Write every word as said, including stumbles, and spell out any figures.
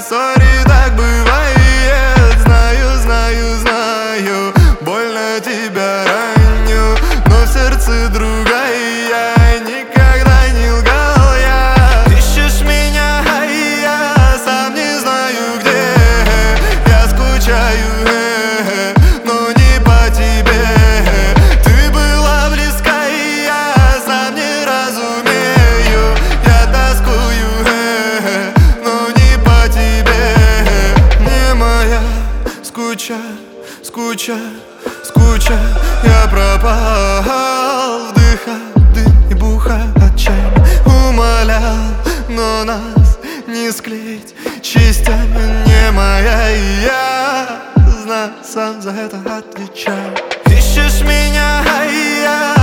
сори, так бывает. Знаю, знаю, знаю, больно тебя раню, но в сердце другая, никогда не лгал я. Ищешь меня, а я сам не знаю где. Я скучаю, э, но не по тебе. Ты была близка, и я сам не разумею. Я тоскую, э, но не по тебе. Не моя скуча, скуча, скуча. Я пропал, вдыхал дым и бухал отчаянно. Умолял, но нас не склеить частями. Не моя, и я знаю, сам за это отвечаю. Ищешь меня, а я